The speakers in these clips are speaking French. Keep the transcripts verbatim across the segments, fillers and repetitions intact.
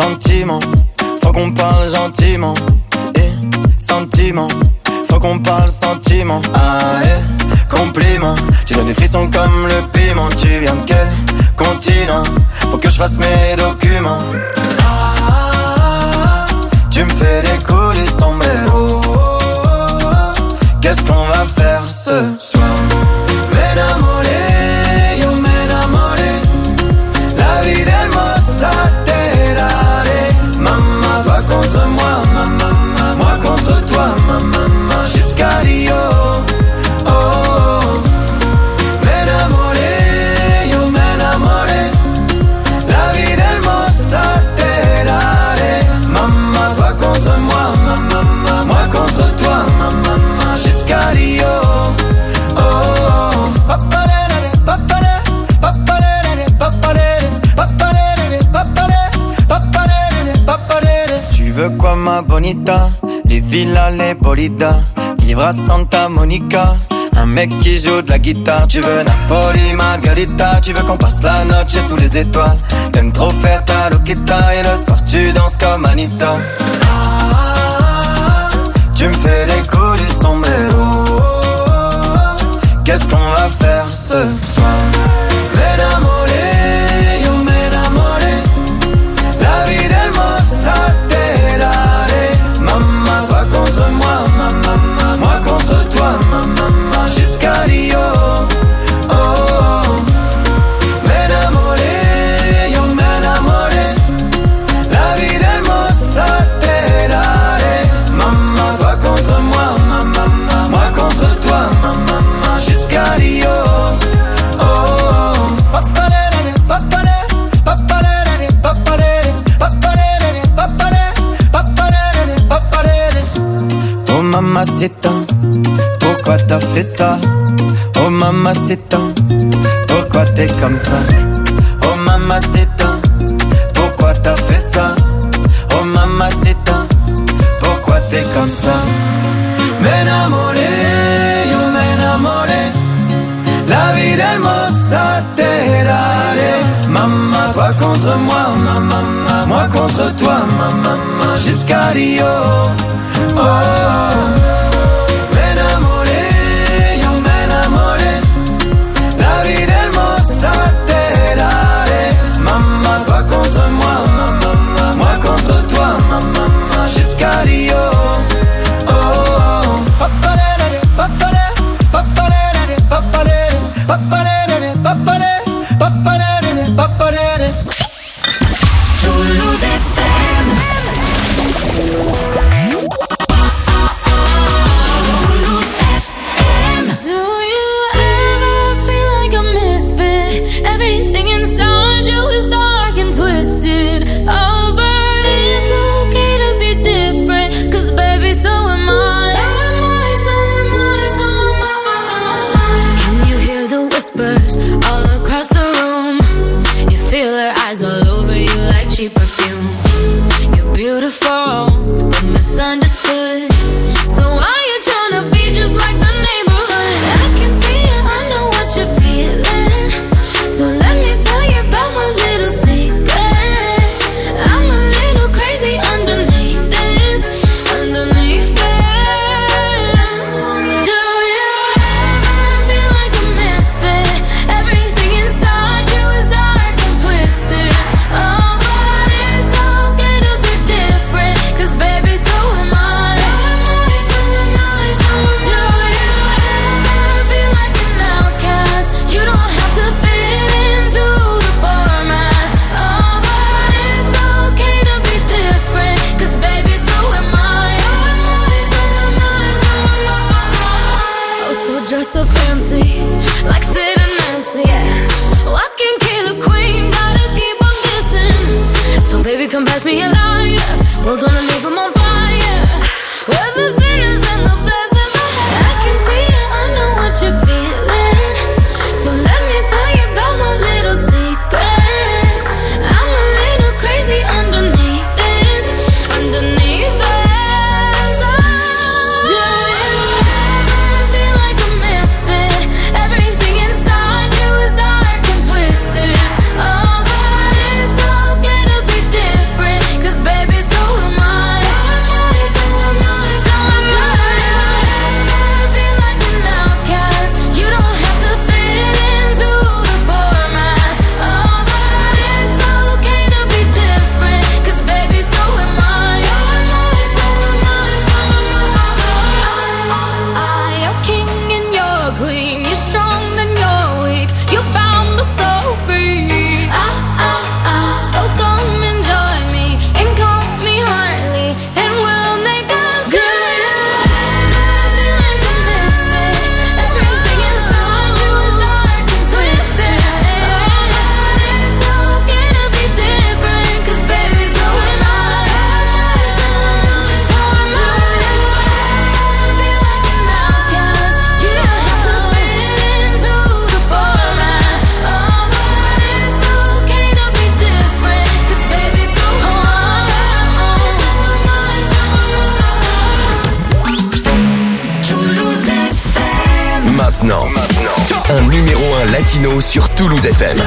gentiment, faut qu'on parle gentiment. Et sentiment, faut qu'on parle sentiment. Ah et compliment, tu donnes des frissons comme le piment. Tu viens de quel continent? Faut que je fasse mes documents. Ah, tu me fais décoller sombrero. Qu'est-ce qu'on va faire ce soir? M'enamoré, yo m'enamoré. La vie d'hermosa te daré. Maman, toi contre moi, maman, moi contre toi, maman, jusqu'à Rio. Oh, m'enamoré, yo m'enamoré. La vie d'hermosa te daré. Maman, toi contre moi, maman, moi contre toi, maman, jusqu'à Rio. Tu veux quoi ma bonita? Les villas, les bolidas, vivre à Santa Monica, un mec qui joue de la guitare. Tu veux Napoli, Margarita, tu veux qu'on passe la noche sous les étoiles. T'aimes trop faire ta loquita et le soir tu danses comme Anita. Ah, tu me fais décoller sombrero. Qu'est-ce qu'on va faire ce soir? M'enamoré, yo m'enamoré. La vie d'hermosa te daré. Maman, toi contre moi, maman, moi contre toi, maman, jusqu'à Rio. Oh, m'enamoré, yo m'enamoré. La vie d'hermosa te daré. Maman, toi contre moi, maman, moi contre toi, maman, jusqu'à Rio. Oh mamacita, pourquoi t'as fait ça? Oh mamacita, pourquoi t'es comme ça? Oh mamacita, pourquoi t'as fait ça? Oh mamacita, pourquoi t'es comme ça? M'enamoré, yo m'enamoré. La vie d'hermosa te daré. Maman, toi contre moi, maman, moi contre toi, maman, jusqu'à Rio. Oh, m'enamoré, yo m'enamoré. La vie d'hermosa te daré. Maman, toi contre moi, maman, moi contre toi, maman, jusqu'à Rio. Oh, papalé, papalé, papalé, papalé, papalé, papalé, papalé, papalé. Toulouse F M. Toulouse F M. Do you ever feel like a misfit? Everything inside you is dark and twisted. Oh, but it's okay to be different. Cause baby, so am I. So am I, so am I, so am I. Can you hear the whispers all across the room? You feel her eyes all over you like cheap perfume. You're beautiful, but misunderstood. So why you tryna be just like the neighborhood? I can see it, I know what you're feeling. So let me tell you about my little secret. I'm a little crazy underneath this, underneath this. Do you ever feel like a misfit? Everything inside you is dark and twisted. Oh, but it's okay to be different. Cause baby, so am I. So am I, so am I, so am I. Do you ever feel like an outcast? You don't have to fit into the format. Oh, but it's okay to be different. Cause baby, so am I. So am I, so am I, so am I. Oh, so dress up fancy, like Sid and Nancy, yeah. Walking killer queen, gotta keep on kissing. So baby, come pass me a lighter. We're gonna leave them on fire. We're the sinners and the blessings. I can see it, I know what you're feeling. So let me tell you about my little secret. I'm a little crazy underneath this, underneath this. Oh, do you ever feel like a misfit? Everything inside maintenant, un numéro un latino sur Toulouse F M.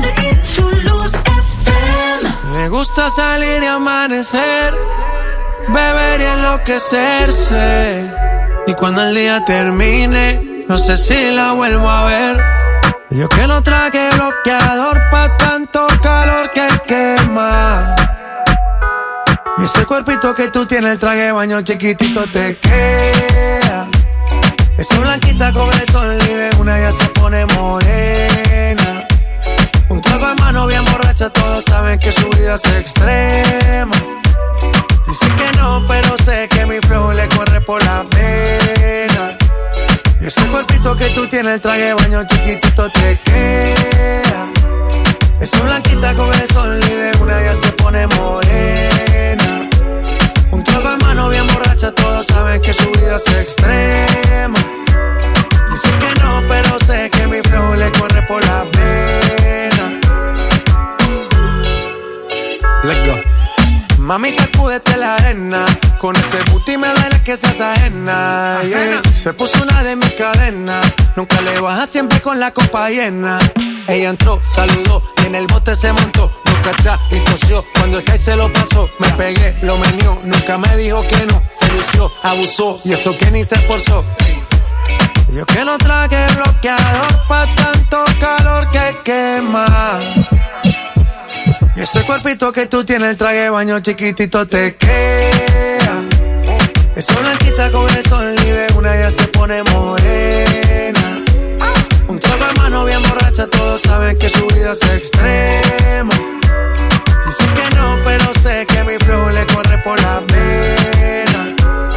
Me gusta salir y amanecer, beber y enloquecerse. Y cuando el día termine, no sé si la vuelvo a ver. Yo que no traje bloqueador pa' tanto calor que quema. Y ese cuerpito que tú tienes, el traje de baño chiquitito te queda. Esa blanquita con el sol y de una ya se pone morena. Un trago en mano bien borracha, todos saben que su vida es extrema. Dicen que no, pero sé que mi flow le corre por la pena. Y ese cuerpito que tú tienes, el traje de baño chiquitito te queda. Esa blanquita con el sol y de una ya se pone morena. Un trago en mano bien borracha, todos saben que su vida es extrema. Dicen que no, pero sé que mi flow le corre por la pena. Let's go. Mami, sacúdete la arena. Con ese booty me duele que seas ajena, yeah. Se puso una de mis cadenas. Nunca le baja, siempre con la copa llena. Ella entró, saludó y en el bote se montó. No cachá y tosió, cuando el Sky se lo pasó. Me pegué, lo menió, nunca me dijo que no. Se lució, abusó y eso que ni se esforzó. Yo que no traje bloqueador pa' tanto calor que quema. Y ese cuerpito que tú tienes, el traje de baño chiquitito te queda. Esa blanquita con el sol y de una ya se pone morena. Un trago en mano bien borracha, todos saben que su vida es extrema. Dicen que no, pero sé que mi flow le corre por la pena.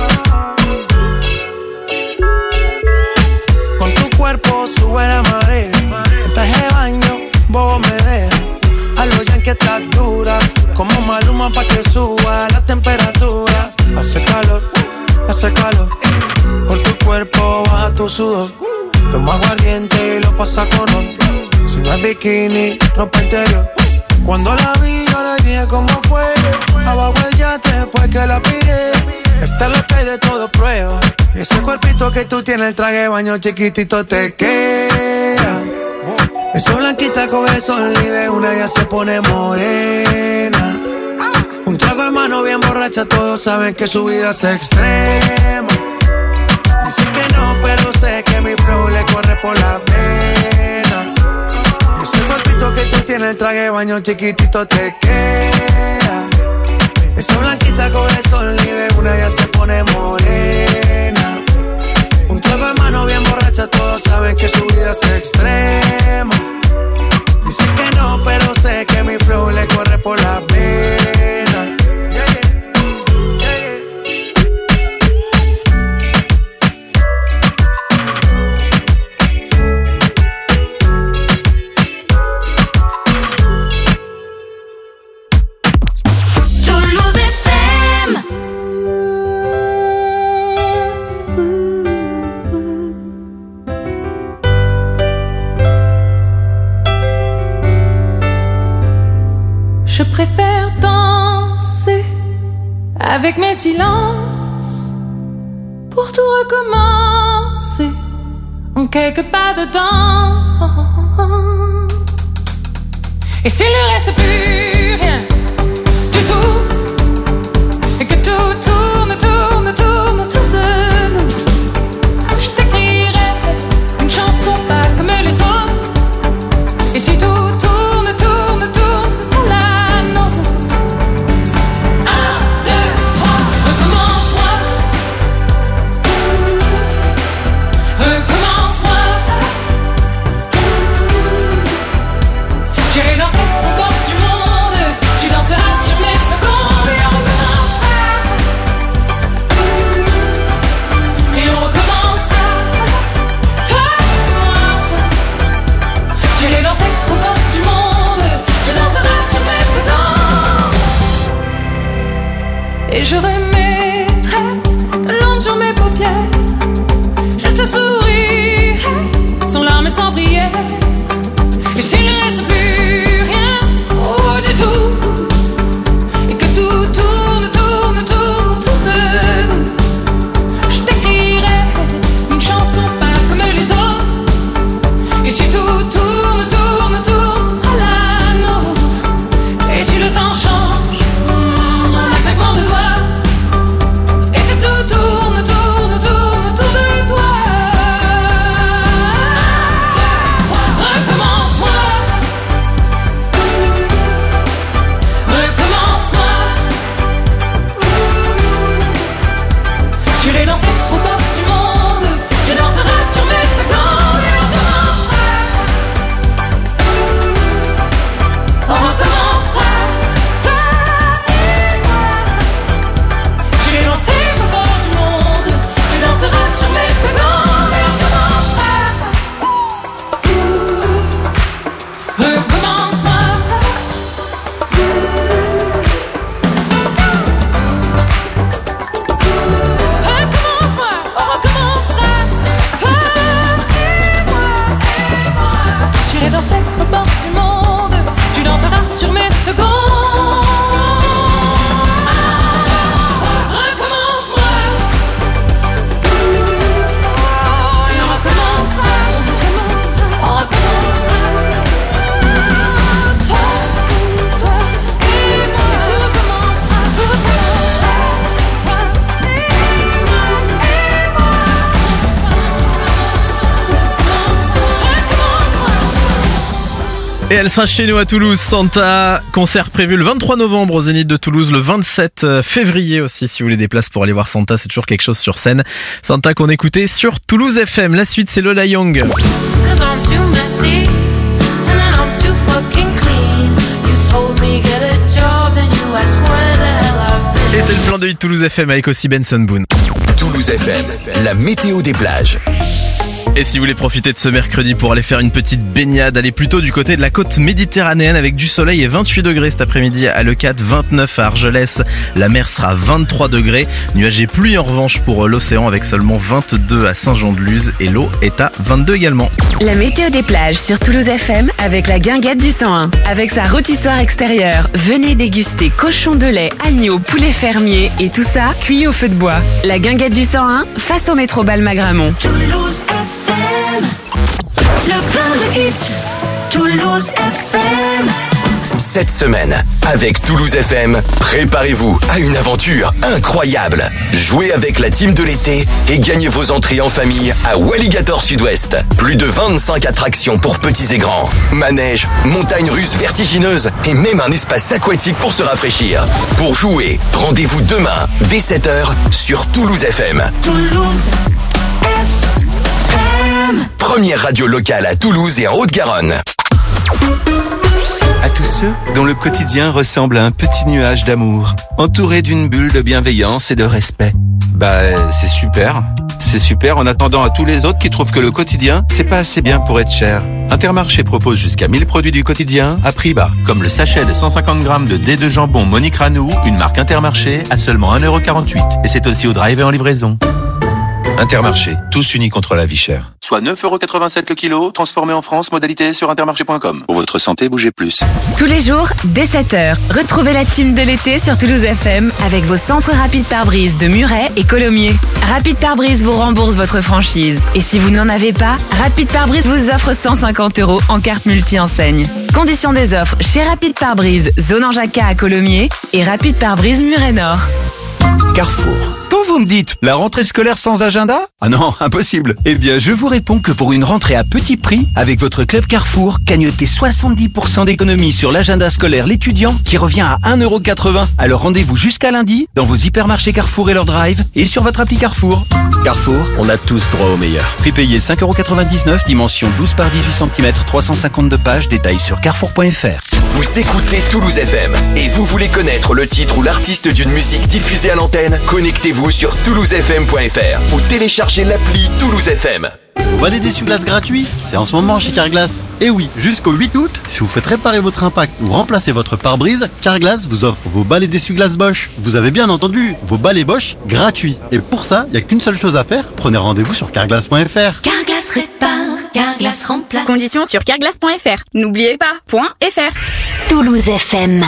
Con tu cuerpo sube la marea. En traje de baño, vos me dejas. A lo ya que estás dura, como Maluma pa' que suba la temperatura. Hace calor, hace calor. Por tu cuerpo baja tu sudor. Toma aguardiente y lo pasa con ron. Si no es bikini, ropa interior. Cuando la vi yo le dije cómo fue. Abajo el yate fue que la pillé. Esta es lo que hay de todo prueba. Y ese cuerpito que tú tienes, el traje de baño chiquitito te queda. Esa blanquita con el sol y de una ya se pone morena. Un trago en mano bien borracha, todos saben que su vida es extrema. Dicen que no, pero sé que mi flow le corre por la pena. Y ese cuerpito que tú tienes, el traje de baño chiquitito te queda. Esa blanquita con el sol y de una ya se pone morena. Un trago en mano bien borracha, todos saben que su vida es extrema. Dicen que no, pero sé que mi flow le corre por la pena. Yeah, yeah. Je préfère danser avec mes silences pour tout recommencer en quelques pas dedans. Et s'il ne reste plus rien du tout et que tout tourne, tourne, tourne autour de nous, je t'écrirai une chanson pas comme les autres. Et si tout tourne, tourne, tourne, ce sera là. J'irai danser aux portes du monde. Et elle sera chez nous à Toulouse, Santa. Concert prévu le vingt-trois novembre au Zénith de Toulouse, le vingt-sept février aussi. Si vous voulez des places pour aller voir Santa, c'est toujours quelque chose sur scène. Santa qu'on écoutait sur Toulouse F M. La suite, c'est Lola Young. Et c'est le plan de Toulouse F M avec aussi Benson Boone. Toulouse F M, la météo des plages. Et si vous voulez profiter de ce mercredi pour aller faire une petite baignade, allez plutôt du côté de la côte méditerranéenne avec du soleil et vingt-huit degrés cet après-midi à Leucate, vingt-neuf à Argelès. La mer sera à vingt-trois degrés. Nuages et pluie en revanche pour l'océan avec seulement vingt-deux à Saint-Jean-de-Luz et l'eau est à vingt-deux également. La météo des plages sur Toulouse F M avec la guinguette du cent un. Avec sa rôtissoire extérieure, venez déguster cochon de lait, agneau, poulet fermier et tout ça cuit au feu de bois. La guinguette du cent un face au métro Balma-Gramont. Toulouse F M, le plan de hit, Toulouse F M. Cette semaine, avec Toulouse F M, préparez-vous à une aventure incroyable. Jouez avec la team de l'été et gagnez vos entrées en famille à Walligator Sud-Ouest. Plus de vingt-cinq attractions pour petits et grands. Manège, montagnes russes vertigineuses et même un espace aquatique pour se rafraîchir. Pour jouer, rendez-vous demain dès sept heures sur Toulouse F M. Toulouse F M. Première radio locale à Toulouse et en Haute-Garonne. À tous ceux dont le quotidien ressemble à un petit nuage d'amour, entouré d'une bulle de bienveillance et de respect. Bah, c'est super. C'est super en attendant à tous les autres qui trouvent que le quotidien, c'est pas assez bien pour être cher. Intermarché propose jusqu'à mille produits du quotidien à prix bas, comme le sachet de cent cinquante grammes de dés de jambon Monique Ranou, une marque Intermarché, à seulement un euro quarante-huit. Et c'est aussi au drive et en livraison. Intermarché, tous unis contre la vie chère. Soit neuf euros quatre-vingt-sept le kilo, transformé en France, modalité sur intermarché point com. Pour votre santé, bougez plus. Tous les jours, dès sept heures, retrouvez la team de l'été sur Toulouse F M avec vos centres rapides pare-brise de Muret et Colomiers. Rapide Pare-Brise vous rembourse votre franchise. Et si vous n'en avez pas, Rapide Pare-Brise vous offre cent cinquante euros en carte multi-enseigne. Conditions des offres chez Rapide Pare-Brise, zone en Jacquat à Colomiers et Rapide Pare-Brise Muret Nord. Carrefour. Quand vous me dites la rentrée scolaire sans agenda? Ah non, impossible. Eh bien, je vous réponds que pour une rentrée à petit prix, avec votre club Carrefour, cagnotez soixante-dix pour cent d'économie sur l'agenda scolaire l'étudiant qui revient à un euro quatre-vingts. Alors rendez-vous jusqu'à lundi dans vos hypermarchés Carrefour et leur drive et sur votre appli Carrefour. Carrefour, on a tous droit au meilleur. Prix payé cinq euros quatre-vingt-dix-neuf, dimension douze par dix-huit centimètres, trois cent cinquante-deux pages, détails sur carrefour point f r. Vous écoutez Toulouse F M et vous voulez connaître le titre ou l'artiste d'une musique diffusée à l'antenne? Connectez-vous sur toulouse f m point f r ou téléchargez l'appli Toulouse F M. Vos balais d'essuie-glace gratuits, c'est en ce moment chez Carglass. Et oui, jusqu'au huit août, si vous faites réparer votre impact ou remplacer votre pare-brise, Carglass vous offre vos balais d'essuie-glace Bosch. Vous avez bien entendu, vos balais Bosch gratuits. Et pour ça, il n'y a qu'une seule chose à faire, prenez rendez-vous sur carglass point f r. Carglass répare, Carglass remplace. Conditions sur carglass point f r. N'oubliez pas, .fr. Toulouse F M.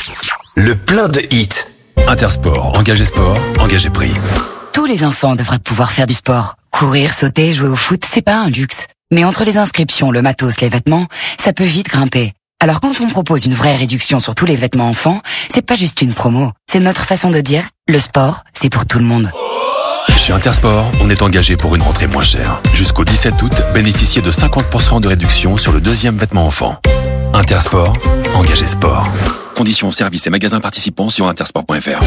Le plein de hits. Intersport, engagé sport, engagé prix. Tous les enfants devraient pouvoir faire du sport. Courir, sauter, jouer au foot, c'est pas un luxe. Mais entre les inscriptions, le matos, les vêtements, ça peut vite grimper. Alors quand on propose une vraie réduction sur tous les vêtements enfants, c'est pas juste une promo. C'est notre façon de dire, le sport, c'est pour tout le monde. Chez Intersport, on est engagé pour une rentrée moins chère. Jusqu'au dix-sept août, bénéficiez de cinquante pour cent de réduction sur le deuxième vêtement enfant. Intersport, engagé sport. Conditions, services et magasins participants sur intersport point f r.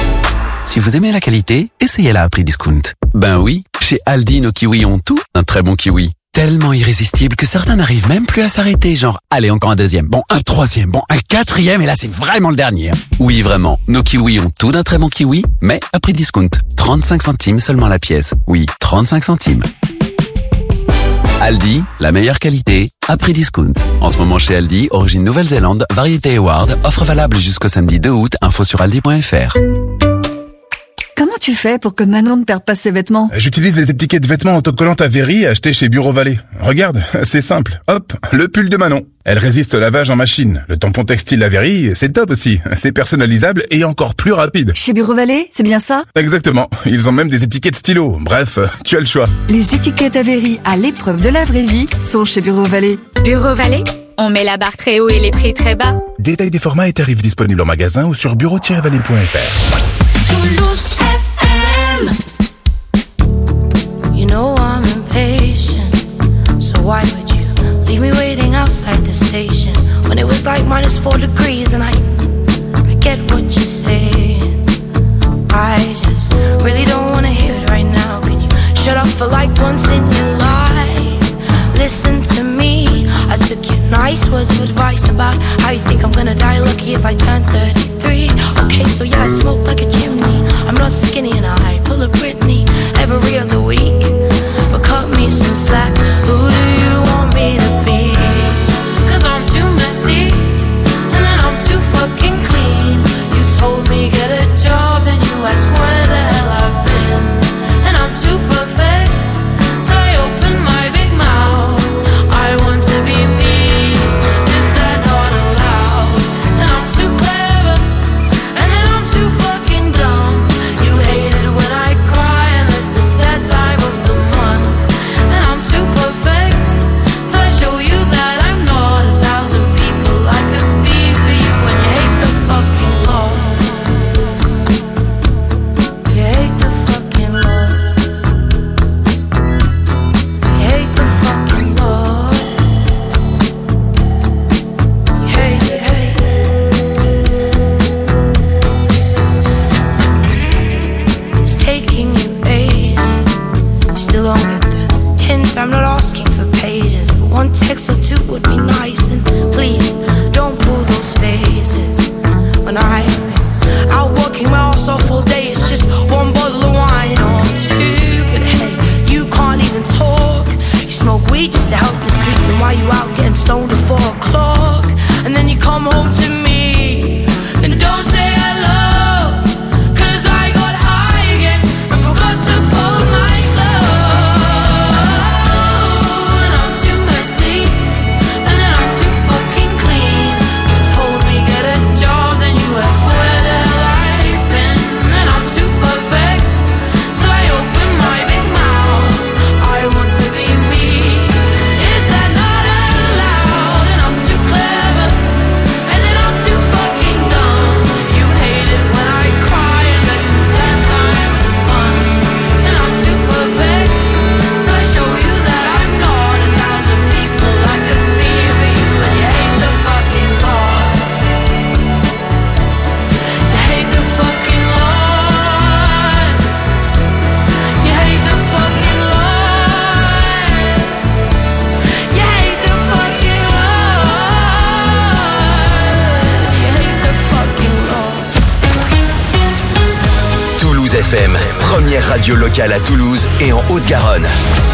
Si vous aimez la qualité, essayez-la à prix discount. Ben oui, chez Aldi, nos kiwis ont tout. Un très bon kiwi. Tellement irrésistible que certains n'arrivent même plus à s'arrêter. Genre, allez, encore un deuxième. Bon, un troisième. Bon, un quatrième. Et là, c'est vraiment le dernier. Oui, vraiment. Nos kiwis ont tout d'un très bon kiwi, mais à prix discount. trente-cinq centimes seulement la pièce. Oui, trente-cinq centimes. Aldi, la meilleure qualité, à prix discount. En ce moment chez Aldi, origine Nouvelle-Zélande, variété Award, offre valable jusqu'au samedi deux août, info sur aldi point f r. Comment tu fais pour que Manon ne perde pas ses vêtements? J'utilise les étiquettes vêtements autocollantes Avery achetées chez Bureau Vallée. Regarde, c'est simple. Hop, le pull de Manon. Elle résiste au lavage en machine. Le tampon textile Avery, c'est top aussi. C'est personnalisable et encore plus rapide. Chez Bureau Vallée, c'est bien ça? Exactement. Ils ont même des étiquettes stylo. Bref, tu as le choix. Les étiquettes Avery à l'épreuve de la vraie vie sont chez Bureau Vallée. Bureau Vallée, on met la barre très haut et les prix très bas. Détail des formats et tarifs disponibles en magasin ou sur bureau tiret vallée point f r. Toulouse F M. You know I'm impatient, so why would you leave me waiting outside the station? feels like minus four degrees, and I, I get what you're saying. I just really don't wanna hear it right now. Can you shut up for like once in your life? Listen to me. I took your nice words of advice about how you think I'm gonna die lucky if I turn thirty-three. Okay, so yeah, I smoke like a chimney. I'm not skinny and I pull a Britney every other week. But cut me some slack. Who do you want me to be? Cause I'm too messy, and then I'm too fucking clean. You told me get a job, and you asked where the hell I've been. And I'm too perfect till I open my big mouth. I want to be me, is that not allowed? And I'm too clever, and then I'm too fucking dumb. You hate it when I cry, and this is that time of the month. And I'm too perfect till I show you that I'm not a thousand people I could be for you. And you hate the fucking Lord. You hate the fucking Lord. You hate the fucking Lord. You hate, you hate. It's taking you ages. You still don't get the hint. I'm not asking for pages, but one text or two would be nice. And please don't pull those phases. When I've been out working my ass off all day, it's just one bottle of wine or two. But hey, you can't even talk. You smoke weed just to help you sleep. Then why you out getting stoned at four o'clock? And then you come home to me and don't say hello. Cause I got high again and forgot to fold my clothes. And I'm too messy, and then I'm too fucking clean. You told me get a job, then you asked where the hell I've been. And I'm too perfect till I open my big mouth. I want to be me, is that not allowed? And I'm too clever, and then I'm too fucking dumb. You hate it when I cry, and this is that time of the month. And I'm too perfect till I show you that I'm not a thousand people I could be for you. And you hate the fucking Lord. You hate the fucking Lord. You hate the fucking Lord. You hate the fucking Lord. You hate the fucking Lord. Toulouse F M, première radio locale à Toulouse et en Haute-Garonne.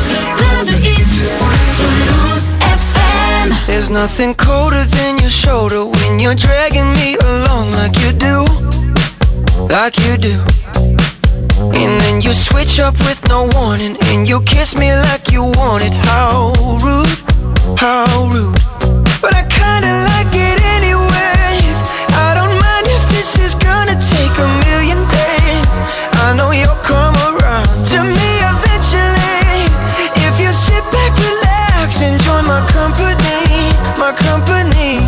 Toulouse F M. There's nothing colder than your shoulder when you're dragging me along like you do, like you do. And then you switch up with no warning, and you kiss me like you want it. How rude, how rude. But I kinda like it anyways. I don't mind if this is gonna take a million days. I know you'll come around to me eventually. If you sit back, relax, enjoy my company, my company.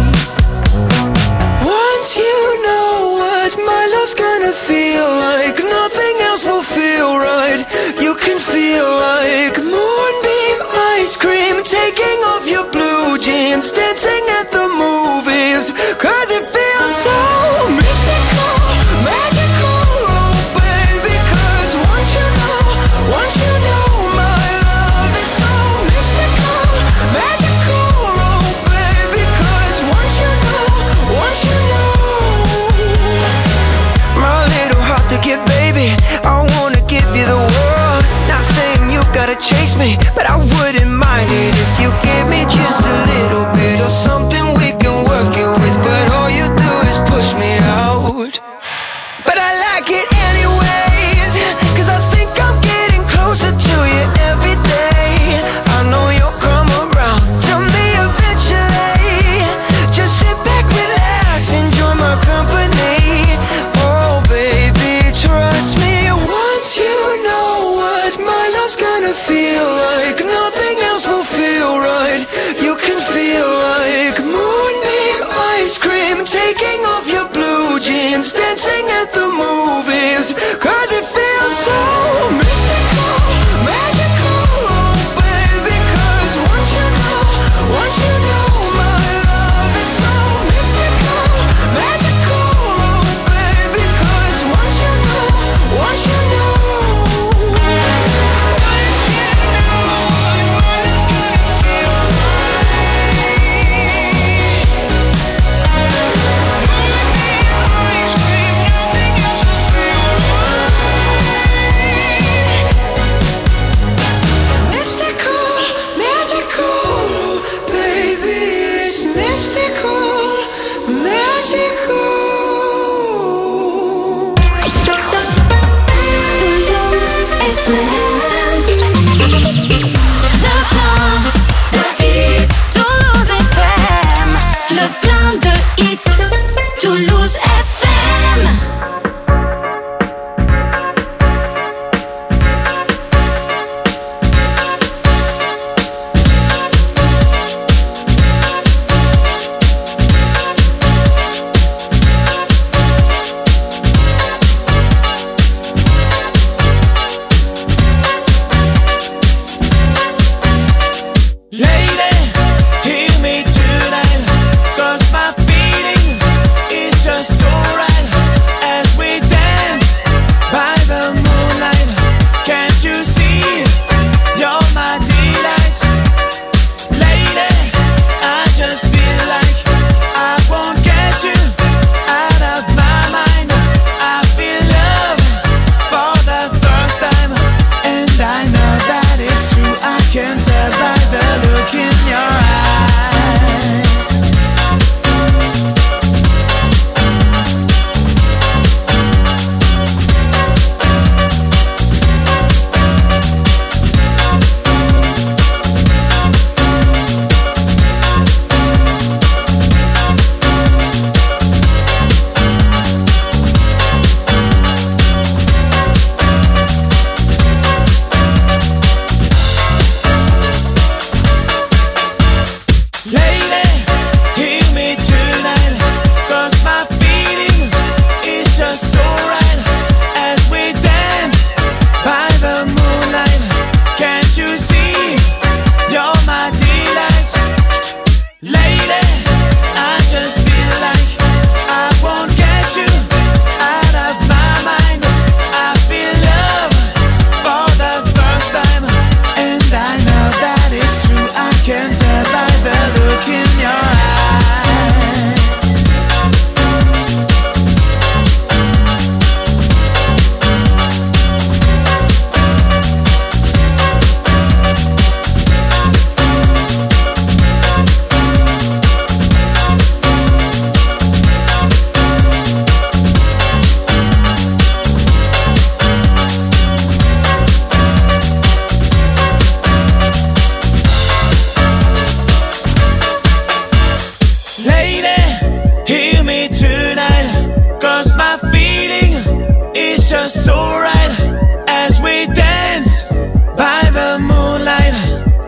Once you know what my love's gonna feel like, nothing else will feel right. You can feel like moonbeam ice cream, taking off your blue jeans, dancing at the movies. Cause it feels so mystical, magical, oh baby. Cause once you know, once you know my love is so mystical, magical, oh baby. Cause once you know, once you know, my little heart to get, baby, I wanna give you the world. Not saying you gotta chase me, but I wouldn't mind it if you gave me just a little bit of something we can work it with. But all you do is push me out. But I like it anyways, cause I think I'm getting closer to you every day. I know you'll come around to me eventually. Just sit back, relax, enjoy my company. Oh baby, trust me. Once you know what my love's gonna feel like, nothing else will feel right. You can feel like moonbeam ice cream, taking off your blue jeans, dancing at the movies. Cause it feels so mystical, magical, oh baby. Cause once you know, once you know my love is so mystical.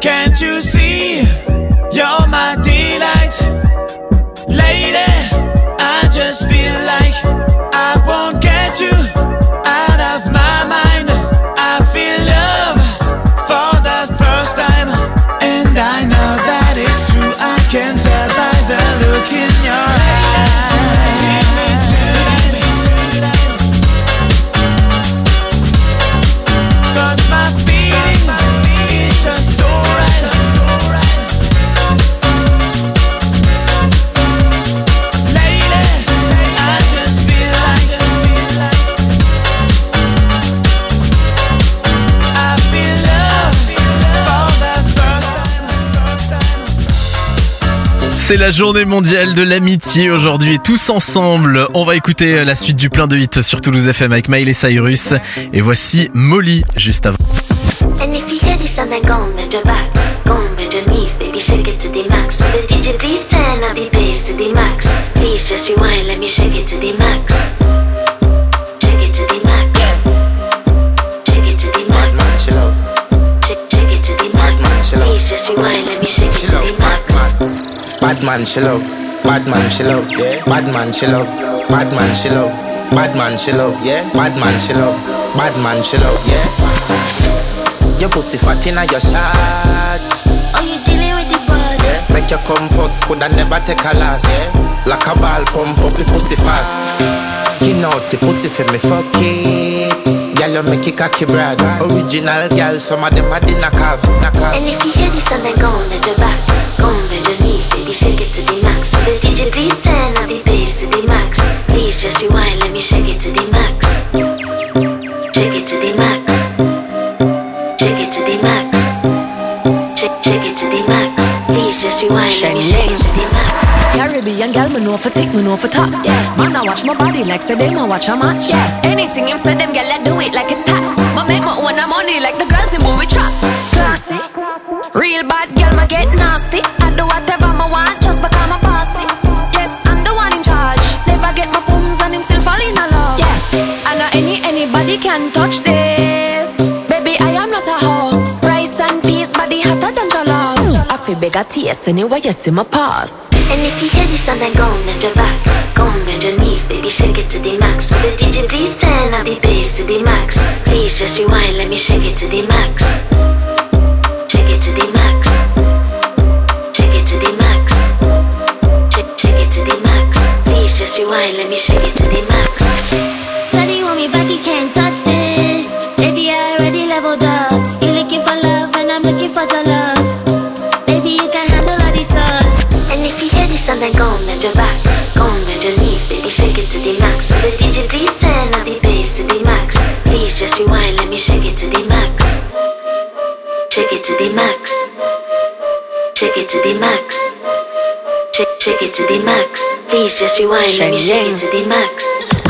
Can't you see? You're my delight. Lady, I just feel like I won't get you out of my mind. I feel love for the first time, and I know that it's true. I can tell by the look in your eyes. Give me tonight, cause my feeling is just so right. Lady, I just feel like I feel love for the first time. C'est la journée mondiale de l'amitié aujourd'hui, tous ensemble. On va écouter la suite du plein de hits sur Toulouse F M avec Miley Cyrus. Et voici Molly juste avant. And if you hear this and then go on bend your back, go on bend your knees, baby shake it to the max. Will the D J please turn up the bass to the max? Please just rewind, let me shake it to the max. Shake it to the max. Shake it to the max. Man, she love. Shake, shake it to the max. Man, she love. Please just rewind, let me shake it She to love. the max. Bad man, she love. Bad man, she love. Yeah. Bad man, she love. Bad man, she love. Bad man, she love. Yeah. Bad man, she love. Bad man, she love. Yeah. Your pussy fat inna your shot. Oh, you dealing with the boss? Yeah. Make you come first, coulda never take a last. Yeah. Like a ball, pump up the pussy fast. Skin out the pussy for me, fuck it. Girl, you make it cocky, brad. Original girl, some of them are the knock off, knock off. And if you hear this and then go on bend your back, go on bend your knees, baby shake it to the max. Will the D J please turn up the bass to the max? Please just rewind, let me shake it to the max. Shake it to the max. Shake it to the max. Shake, shake it to the max. Please just rewind, let me shake it to the max. Caribbean girl, me know for tick, me know for top. Yeah, man, I watch my body like say them I watch a match. Yeah, anything him say them girl, I do it like it's tax. But make my own money like the girls in movie trap. Classy, real bad girl, me get nasty. I do whatever I want just because I'm bossy. Yes, I'm the one in charge. Never get my pooms and him still fall in love. Yeah, I know any anybody can touch this. Baby, I am not a hoe. Rice and peas, body hotter than jollof. I feel bigger taste anyway, you see my pass. And if you hear this and then go on bend your back, go on bend your knees, baby shake it to the max. Will the D J please turn up the bass to the max? Please just rewind, let me shake it to the max. Shake it to the max. Shake it to the max. Shake, shake it to the max. Please just rewind, let me shake it to the max. Said you want me back, you can't touch this. Baby, I already leveled up. You looking for love and I'm looking for your love. Baby, you can handle all this sauce. And if you hear this and then go on bend your back, go on bend your knees, baby shake it to the max. Will the D J please turn up the bass to the max? Please just rewind, let me shake it to the max. Shake it to the max. Shake it to the max. Shake, shake it to the max. Please just rewind, let me shake it to the max.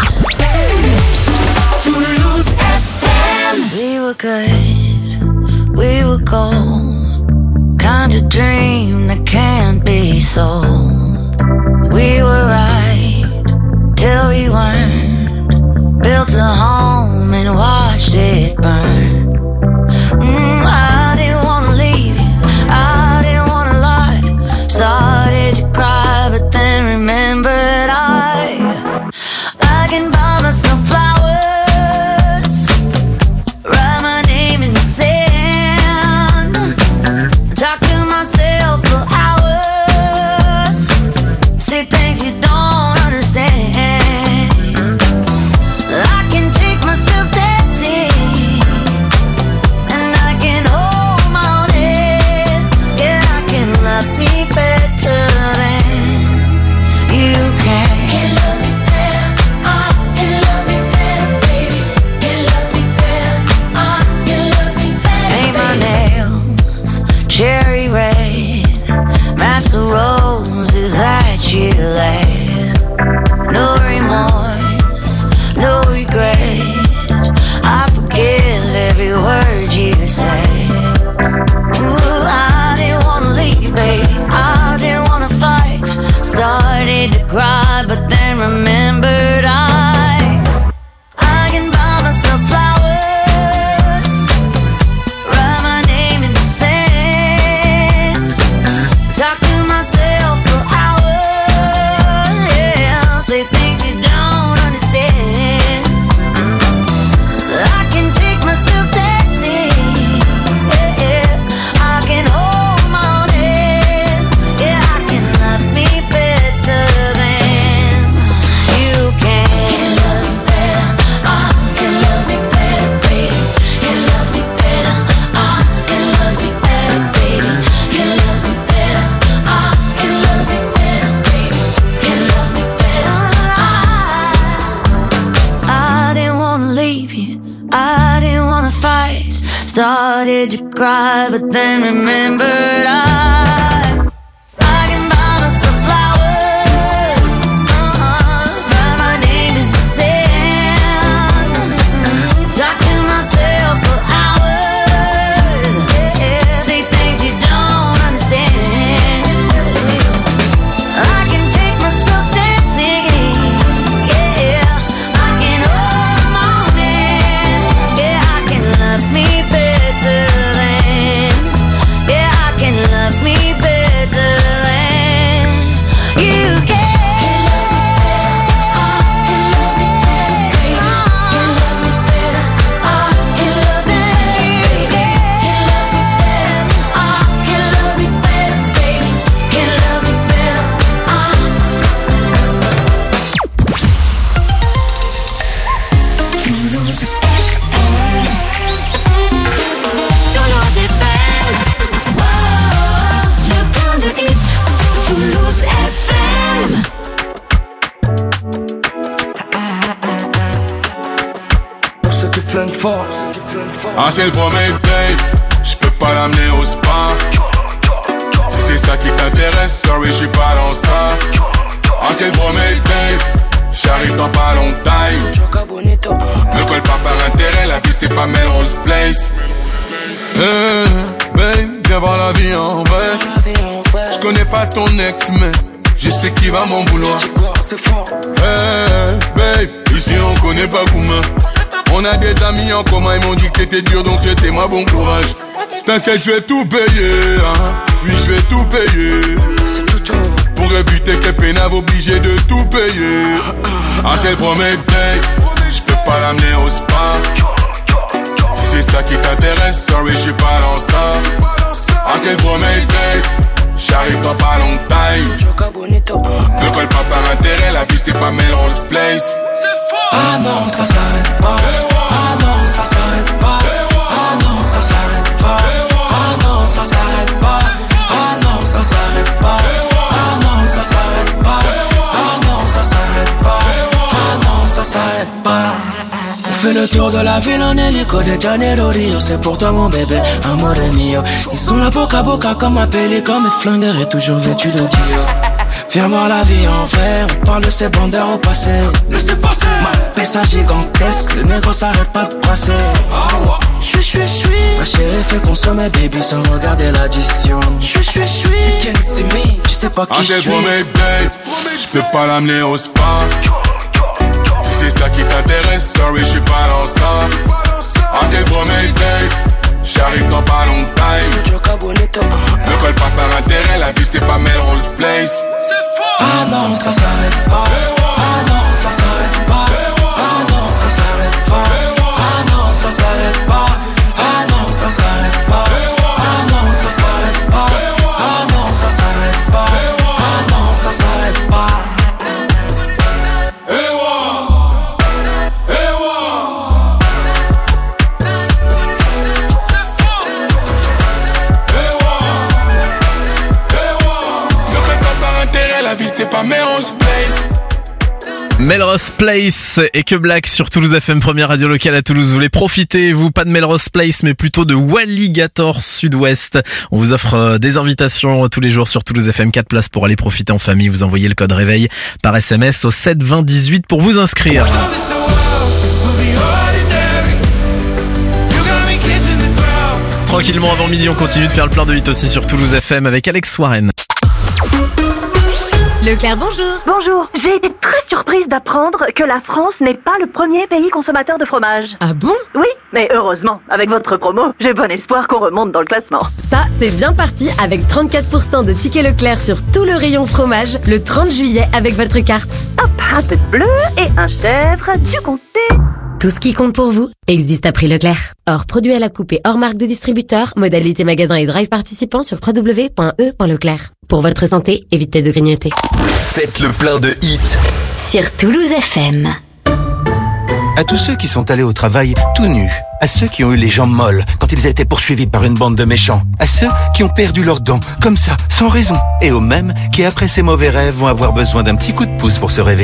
Toulouse F M. We were good, we were gold. Kind of dream that can't be sold. We were right till we weren't. Built a home and watched it burn. Mm, I didn't wanna leave you, I didn't wanna lie. Started to cry, but then remembered I I can buy myself flowers, write my name in the sand. cry, but then remembered I, I can buy myself flowers, uh-uh, write my name in the sand, talk to myself for hours, yeah, say things you don't understand. I can take myself dancing, yeah, I can hold the morning, yeah, I can love me better than, yeah, I can love me better than you can. Pour ceux qui flinguent fort, ceux qui flinguent fort. Ah c'est le premier date, j'peux pas l'amener au spa. Si c'est ça qui t'intéresse, sorry j'suis pas dans ça. Ah c'est le premier date, j'arrive dans pas longtemps. Ne colle pas par intérêt, la vie c'est pas Melrose Place. Hey, babe, viens voir la vie en vrai. J'connais pas ton ex mais je sais qui va m'en vouloir. Hey, babe, ici on connaît pas Gouma. On a des amis en commun, ils m'ont dit que t'étais dur, donc souhaitez-moi bon courage. T'inquiète, je vais tout payer, hein. Oui, je vais tout payer. Pour éviter que les pénaves obligés de tout payer. Ah, c'est le premier date, je peux pas l'amener au spa. Si c'est ça qui t'intéresse, sorry, je suis pas dans ça. Ah, c'est le premier date, j'arrive dans pas longtemps. Ne colle pas par intérêt, la vie c'est pas Melrose Place. Ah non, ça s'arrête pas. Ah non, ça s'arrête pas. Ah non, ça s'arrête pas. Ah non, ça s'arrête pas. Ah non, ça s'arrête pas. Ah non, ça s'arrête pas. Ah non, ça s'arrête pas. Ah non, ça s'arrête pas. On fait le tour de la ville en hélico de Janeiro Rio. C'est pour toi mon bébé, amore mio. Ils sont là boca à boca comme un pélican. Mes flingueurs est toujours vêtu de Dio. Viens voir la vie en vrai, on parle de ces bandeurs au passé. Laissez passer. Ma pessa gigantesque, le négro s'arrête pas de brasser. J'suis, j'suis, j'suis. Ma chérie fait consommer baby sans regarder l'addition. J'suis, j'suis, j'suis. Can't see me, tu sais pas qui j'suis. Ah c'est le premier date, j'peux pas l'amener au spa. Si c'est ça qui t'intéresse, sorry j'suis pas dans ça. Ah c'est le premier date, j'arrive dans pas longtemps. Ne colle pas par intérêt, la vie c'est pas Melrose Place. Ah non, ça s'arrête pas. Ah non, ça s'arrête pas. Ah non, ça s'arrête pas. Ah non, ça s'arrête pas. Ah non, ça s'arrête pas. Ah non, ça s'arrête pas. Ah non, ça s'arrête pas. Ah non, ça s'arrête pas. La vie c'est pas Melrose Place. Melrose Place et que Black sur Toulouse F M, première radio locale à Toulouse. Vous voulez profiter, vous, pas de Melrose Place, mais plutôt de Walligator Sud-Ouest. On vous offre des invitations tous les jours sur Toulouse F M, quatre places pour aller profiter en famille. Vous envoyez le code réveil par S M S au sept vingt dix-huit pour vous inscrire. Tranquillement avant midi, on continue de faire le plein de hits aussi sur Toulouse F M avec Alex Warren. Leclerc, bonjour. Bonjour. J'ai été très surprise d'apprendre que la France n'est pas le premier pays consommateur de fromage. Ah bon? Oui, mais heureusement, avec votre promo, j'ai bon espoir qu'on remonte dans le classement. Ça, c'est bien parti avec trente-quatre pour cent de tickets Leclerc sur tout le rayon fromage le trente juillet avec votre carte. Hop, un peu de bleu et un chèvre, du comté. Tout ce qui compte pour vous existe à prix Leclerc. Hors produit à la coupe et hors marque de distributeur, modalité magasin et drive participant sur w w w point e point leclerc. Pour votre santé, évitez de grignoter. Faites le plein de hits sur Toulouse F M. À tous ceux qui sont allés au travail tout nus, à ceux qui ont eu les jambes molles quand ils étaient poursuivis par une bande de méchants, à ceux qui ont perdu leurs dents, comme ça, sans raison, et aux mêmes qui après ces mauvais rêves vont avoir besoin d'un petit coup de pouce pour se réveiller.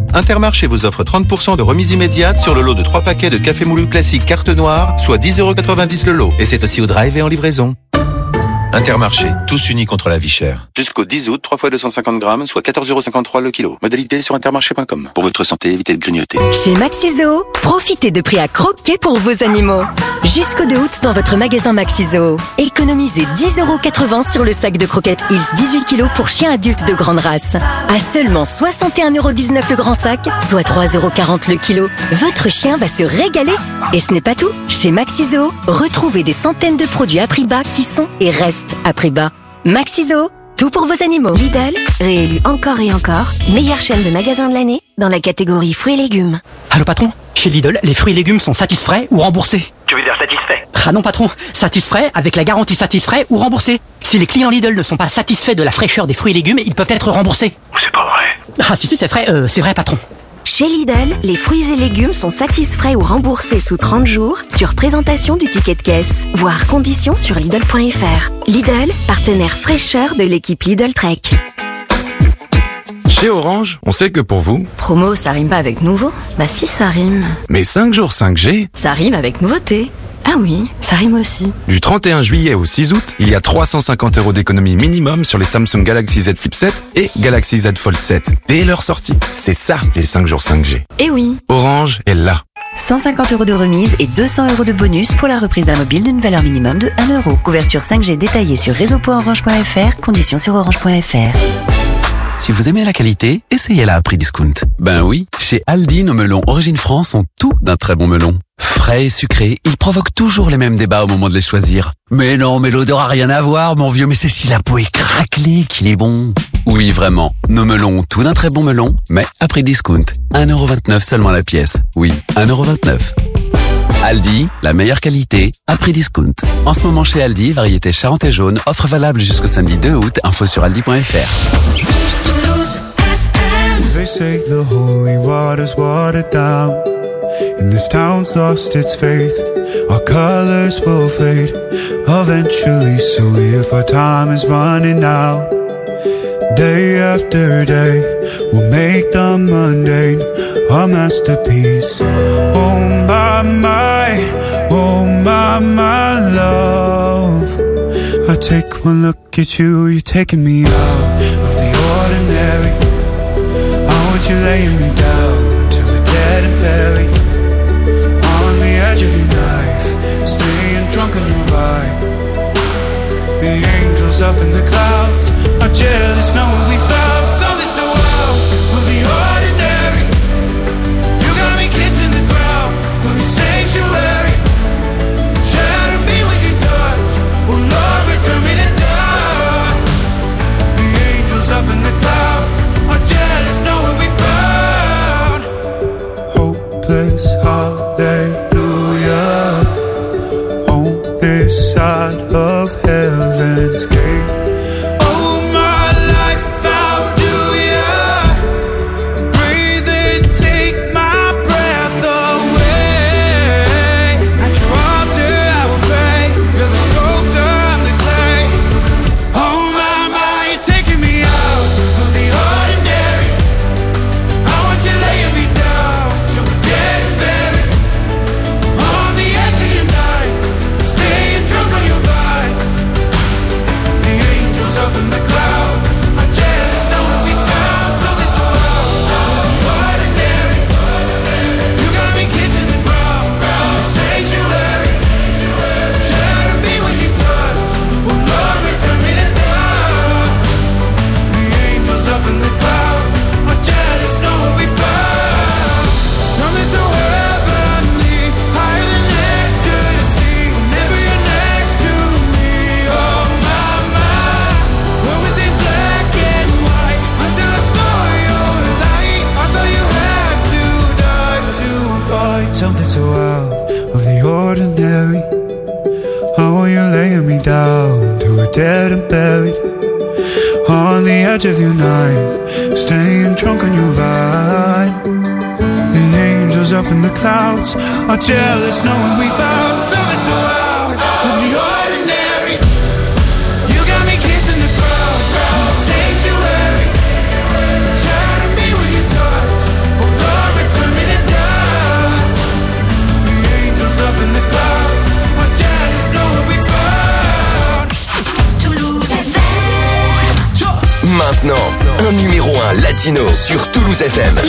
Intermarché vous offre trente pour cent de remise immédiate sur le lot de trois paquets de café moulu classique carte noire, soit dix euros quatre-vingt-dix le lot. Et c'est aussi au drive et en livraison. Intermarché, tous unis contre la vie chère. Jusqu'au dix août, trois fois deux cent cinquante grammes, soit quatorze euros cinquante-trois le kilo. Modalité sur intermarché point com. Pour votre santé, évitez de grignoter. Chez Maxiso, profitez de prix à croquer pour vos animaux. Jusqu'au deux août dans votre magasin Maxiso. Économisez dix euros quatre-vingts sur le sac de croquettes Hills dix-huit kilos pour chiens adultes de grande race. À seulement soixante et un euros dix-neuf le grand sac, soit trois euros quarante le kilo. Votre chien va se régaler. Et ce n'est pas tout. Chez Maxiso, retrouvez des centaines de produits à prix bas qui sont et restent à prix bas. Maxiso, tout pour vos animaux. Lidl, réélu encore et encore, meilleure chaîne de magasins de l'année dans la catégorie fruits et légumes. Allô patron, chez Lidl, les fruits et légumes sont satisfaits ou remboursés. Tu veux dire satisfait? Ah non patron, satisfaits avec la garantie satisfait ou remboursé. Si les clients Lidl ne sont pas satisfaits de la fraîcheur des fruits et légumes, ils peuvent être remboursés. C'est pas vrai. Ah si si c'est vrai, euh, c'est vrai patron. Chez Lidl, les fruits et légumes sont satisfaits ou remboursés sous trente jours sur présentation du ticket de caisse. Voir conditions sur Lidl point F R. Lidl, partenaire fraîcheur de l'équipe Lidl Trek. Chez Orange, on sait que pour vous... Promo, ça rime pas avec nouveau? Bah si, ça rime. Mais cinq jours cinq G... Ça rime avec nouveauté. Ah oui, ça rime aussi. Du trente et un juillet au six août, il y a trois cent cinquante euros d'économie minimum sur les Samsung Galaxy Z Flip sept et Galaxy Z Fold sept. Dès leur sortie. C'est ça, les cinq jours cinq G. Eh oui. Orange est là. cent cinquante euros de remise et deux cents euros de bonus pour la reprise d'un mobile d'une valeur minimum de un euro. Couverture cinq G détaillée sur réseau point orange point F R. Conditions sur orange point F R. Si vous aimez la qualité, essayez-la à prix discount. Ben oui, chez Aldi, nos melons Origine France ont tout d'un très bon melon. Frais et sucrés, ils provoquent toujours les mêmes débats au moment de les choisir. Mais non, mais l'odeur a rien à voir, mon vieux, mais c'est si la peau est craquelée qu'il est bon. Oui, vraiment, nos melons ont tout d'un très bon melon, mais à prix discount. un euro vingt-neuf seulement la pièce. Oui, un euro vingt-neuf. Aldi, la meilleure qualité, à prix discount. En ce moment chez Aldi, variété Charente et jaune, offre valable jusqu'au samedi deux août, info sur aldi point F R. They say the holy water's watered down, and this town's lost its faith. Our colors will fade eventually, so if our time is running out, day after day, we'll make the mundane a masterpiece. Oh my, my, oh my, my love, I take one look at you, you're taking me out of the ordinary. You laying me down till we're dead and buried on the edge of your knife, staying drunk on your vibe. The angels up in the clouds are jealous knowing we found something so out of the ordinary. You got me kissing the ground of your sanctuary. Shatter me with your touch, oh Lord, return me to dust. The angels up in the clouds are jealous knowing we hopeless hallelujah on this side of heaven's gate. Oh my life, how do ya breathe and take my breath away? At your altar I will pray, you're the sculptor, I'm the clay. Oh my, my, you're taking me out of the ordinary. I want you laying me down so we're dead and buried on the edge of your knife, staying drunk on your vibe. The angels up in the clouds are jealous knowing we found something so ordinary. You got me kissing the ground in the sanctuary. Shatter me with your touch, oh Lord, return me to dust. The angels up in the clouds are jealous knowing we found something so heavenly, higher than ecstasy. Whenever you're next to me, oh my, my. What was in black and white until I saw your light? I thought you had to die to find something so out of the ordinary. How are you laying me down to a dead and buried on the edge of your night, staying drunk on your vibe. The angels up in the clouds are jealous knowing we found something so out of the ordinary. You got me kissing the ground in the sanctuary. Shatter me with your touch, oh maintenant, un numéro un latino sur Toulouse F M.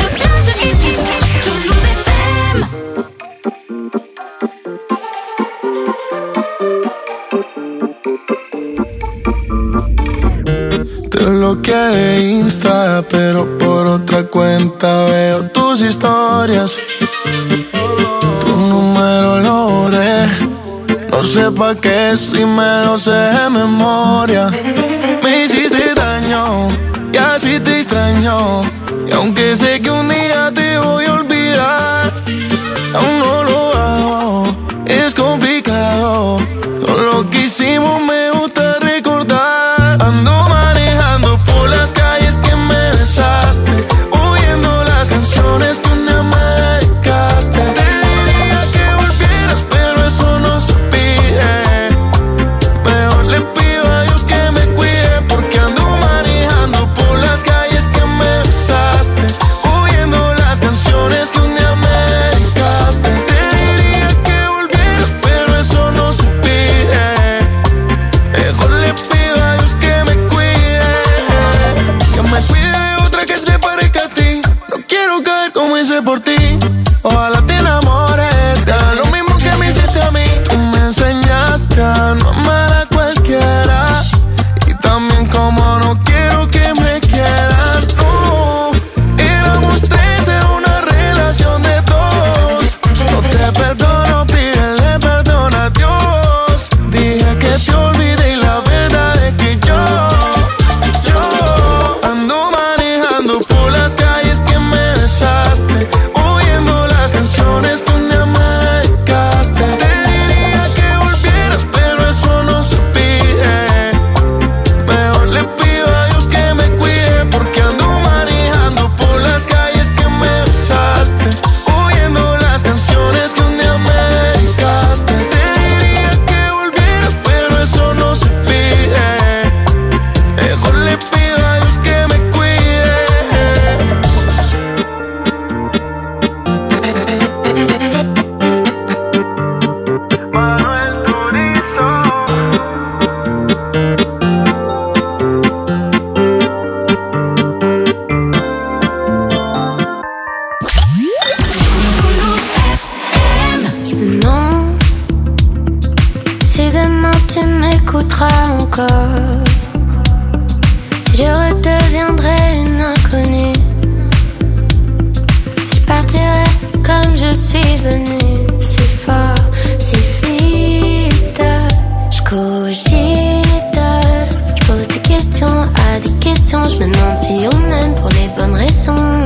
Te bloqueé de Insta, pero por otra cuenta veo tus historias. Tu número lo borré, no sé pa' qué si me lo sé de memoria. Me hiciste daño y así te extraño, y aunque sé que un día te voy a olvidar, aún no lo hago, es complicado. Todo lo que hicimos me gusta recordar. Ando manejando por las calles que me besaste, oyendo las canciones que un día me dedicaste. Te diría que volvieras, pero eso no se pide. Mejor le pido a Dios que me cuide, porque ando manejando por las calles que me besaste, oyendo las canciones que un día me dedicaste. Te diría que volvieras, pero eso no se pide. Mejor le pido a Dios que me cuide, que me cuide de otra que se parezca a ti. No quiero caer como hice por ti. Ojalá te enamores, te haga lo mismo que me hiciste a mí. Tú me enseñaste a no amar a cualquiera, y también como no quiero que me quieran. No, éramos tres, era una relación de dos. No te perdono, pídele perdón a Dios. Dije que te olvidé y la verdad es que yo, yo ando manejando por las calles que me besaste, oyendo las canciones que un día me dedicaste. Te diría que volvieras, pero eso no se pide. Mejor le pido a Dios que me cuide, porque ando manejando por las calles que me besaste, oyendo las canciones que un día me dedicaste. Te diría que volvieras, pero eso no se pide. Mejor le pido a Dios que me cuide. Manuel Turizo. Je me demande si demain tu m'écouteras encore, si je redeviendrai une inconnue, si je partirai comme je suis venue, si fort, si vite. Je cogite, je pose des questions à des questions, je me demande si on m'aime pour les bonnes raisons.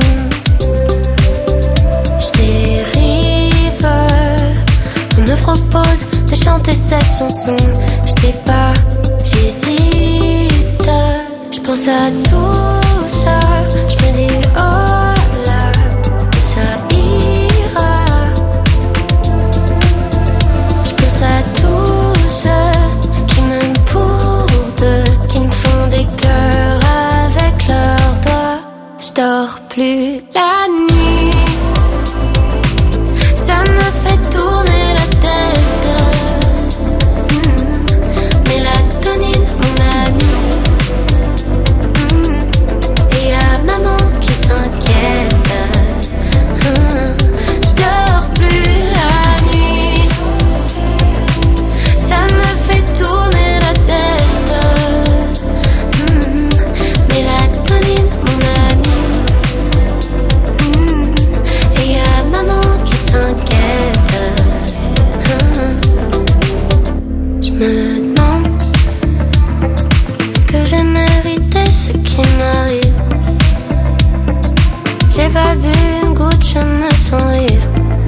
Je dérive, on me propose de chanter cette chanson. Je sais pas, j'hésite. Je pense à tout ça, je me dis oh là, ça ira. Je pense à tous ceux qui m'aiment pour deux, qui me font des cœurs avec leurs doigts. Je dors plus la nuit, ça me fait tourner la tête. Mmh. Mélatonine, mon ami. Mmh. Et y'a maman qui s'inquiète. Mmh. Je dors plus la nuit, ça me fait tourner la tête. Mmh. Mélatonine, mon ami. Mmh. Et y'a maman qui s'inquiète. Mmh. Je me demande, est-ce que j'ai mérité ce qui m'arrive? J'ai pas bu une goutte, je me sens vivre.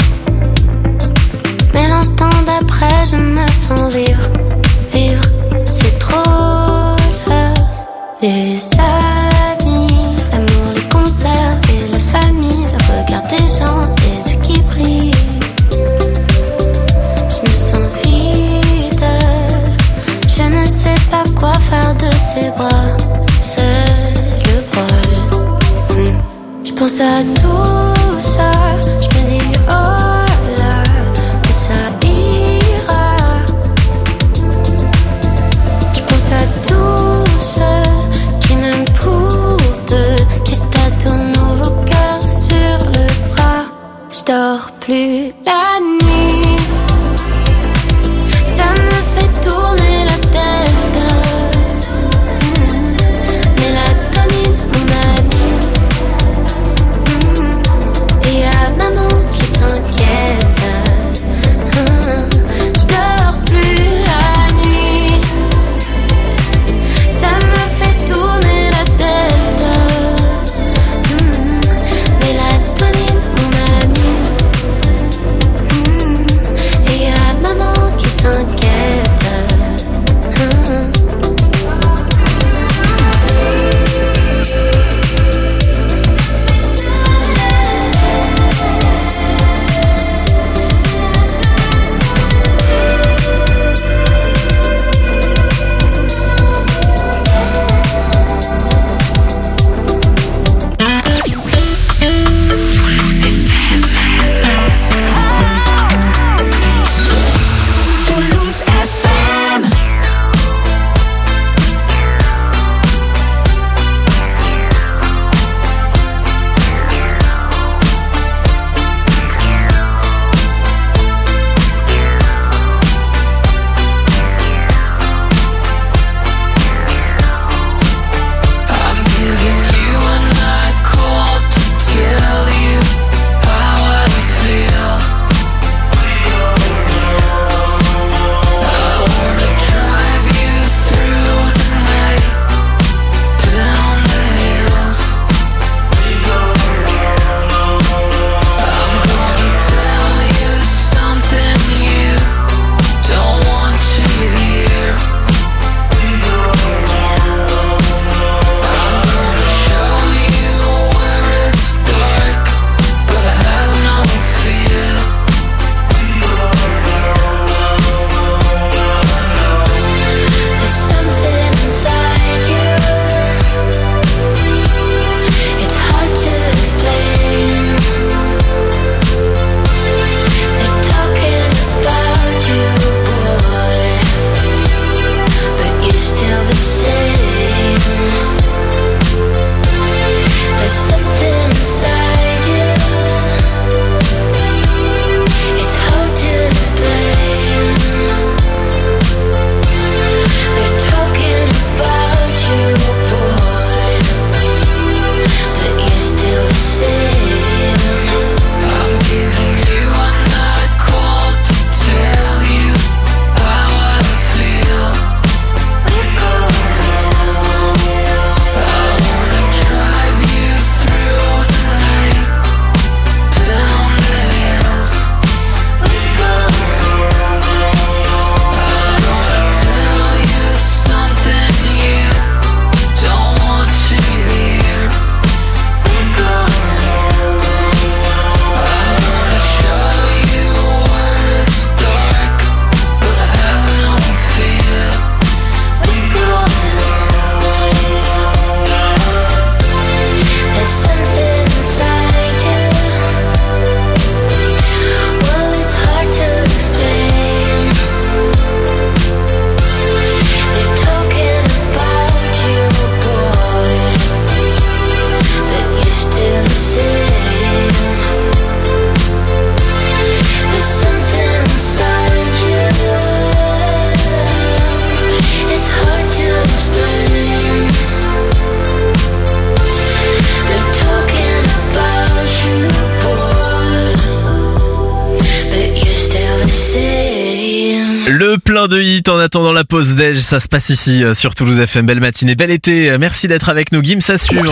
Mais l'instant d'après, je me sens vivre. Vivre, c'est trop là. Les amis, l'amour, les concerts et la famille, le regard des gens, les yeux qui brillent. Je me sens vide, je ne sais pas quoi faire de ces bras. C'est le bol. Mmh. Je pense à tout ça, je me dis oh là, où ça ira. Je pense à tous ceux qui m'aiment pour dors plus la nuit. Ça me fait tourner la tête. Mmh. Mélatonine, mon ami. Mmh. Et y'a maman qui s'inquiète. Mmh. Je dors plus la nuit. Ça me fait tourner la tête. Mmh. Mélatonine, mon ami. Mmh. Et y'a maman qui s'inquiète. Mmh. Toulouse F M. I'm giving you a night call to tell you how I feel. I wanna drive you through the night, down the hills. I'm gonna tell you something you don't want to hear. I'm gonna show you where it's dark, but I have no fear. There's something inside you. It's hard to explain. They're talking about you, boy, but you're still the same. There's something inside you. It's hard to explain. They're talking about you, boy, but you're still the same. I'm giving you a night call to tell you how I feel. I wanna drive you through the night, down the hills. I'm gonna tell you something you don't want to hear. I'm gonna show you where it's dark, but I have no fear. There's something inside you. Well, it's hard to explain. They're talking about you, boy, but you're still the same. There's something inside you. It's hard to explain. They're talking about you, boy, but you're still the same. Le plein de hits en attendant la pause déj, ça se passe ici euh, sur Toulouse F M. Belle matinée, bel été. Merci d'être avec nous. Gims s'assure.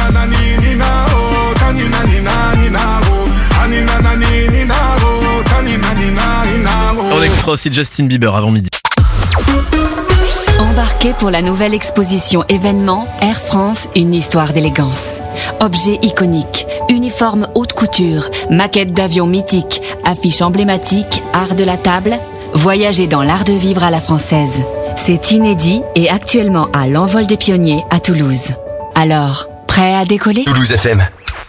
On écoutera aussi Justin Bieber avant midi. Embarquez pour la nouvelle exposition événement Air France, une histoire d'élégance. Objets iconiques, uniformes haute couture, maquettes d'avions mythiques, affiches emblématiques, art de la table. Voyagez dans l'art de vivre à la française. C'est inédit et actuellement à l'Envol des Pionniers à Toulouse. Alors, prêt à décoller ? Toulouse F M.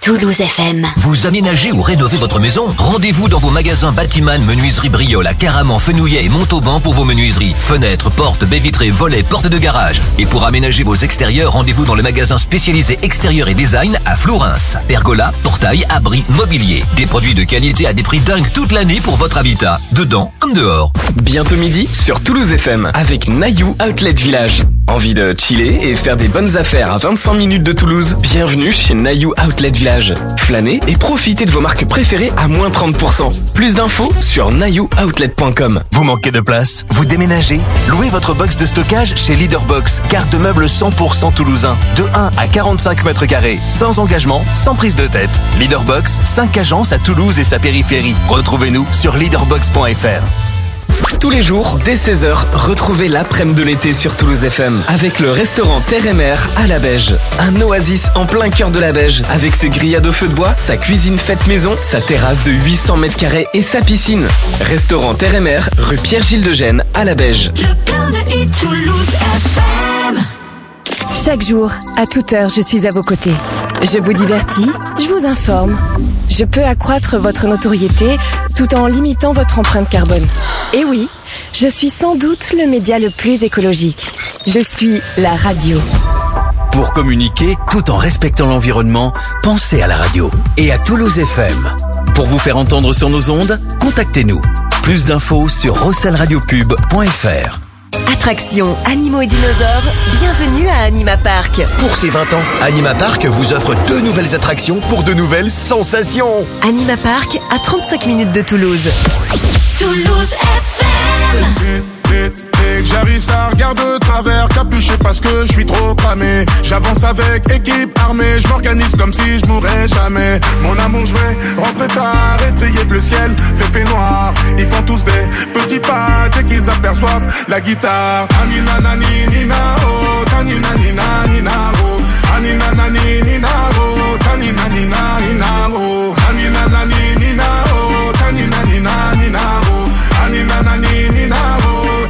Toulouse F M. Vous aménagez ou rénovez votre maison? Rendez-vous dans vos magasins Batiman, Menuiserie Briolle à Caraman, Fenouillet et Montauban pour vos menuiseries. Fenêtres, portes, baies vitrées, volets, portes de garage. Et pour aménager vos extérieurs, rendez-vous dans le magasin spécialisé extérieur et design à Flourens. Pergola, portail, abri, mobilier. Des produits de qualité à des prix dingues toute l'année pour votre habitat. Dedans comme dehors. Bientôt midi sur Toulouse F M avec Nayou Outlet Village. Envie de chiller et faire des bonnes affaires à vingt-cinq minutes de Toulouse? Bienvenue chez Nayou Outlet Village. Flânez et profitez de vos marques préférées à moins trente pour cent. Plus d'infos sur nayou outlet point com. Vous manquez de place? Vous déménagez? Louez votre box de stockage chez Leaderbox, carte de meubles cent pour cent toulousain. De un à quarante-cinq mètres carrés. Sans engagement, sans prise de tête. Leaderbox, cinq agences à Toulouse et sa périphérie. Retrouvez-nous sur leaderbox point f r. Tous les jours, dès seize heures, retrouvez l'après-midi de l'été sur Toulouse F M avec le restaurant Terre et Mer à la Beige. Un oasis en plein cœur de la Beige avec ses grillades au feu de bois, sa cuisine faite maison, sa terrasse de huit cents mètres carrés et sa piscine. Restaurant Terre et Mer, rue Pierre-Gilles de Gênes à la Beige. Le plein de hits Toulouse F M. Chaque jour, à toute heure, je suis à vos côtés. Je vous divertis, je vous informe. Je peux accroître votre notoriété tout en limitant votre empreinte carbone. Et oui, je suis sans doute le média le plus écologique. Je suis la radio. Pour communiquer tout en respectant l'environnement, pensez à la radio et à Toulouse F M. Pour vous faire entendre sur nos ondes, contactez-nous. Plus d'infos sur rossel radio pub point f r. Attractions, animaux et dinosaures, bienvenue à Anima Park. Pour ses vingt ans, Anima Park vous offre deux nouvelles attractions pour de nouvelles sensations. Anima Park, à trente-cinq minutes de Toulouse. Toulouse F M. J'arrive, ça regarde de travers, capuché parce que je suis trop cramé. J'avance avec équipe armée, je m'organise comme si je mourrais jamais. Mon amour, je vais rentrer tard et trier bleu ciel, fait fait noir. Ils font tous des petits pas dès qu'ils aperçoivent la guitare. Anina nani nina oh, tanina nina nina oh, anina nani nina oh, tanina nina nina oh, anina nani nina oh, tanina nina nina oh, anina nani nina oh.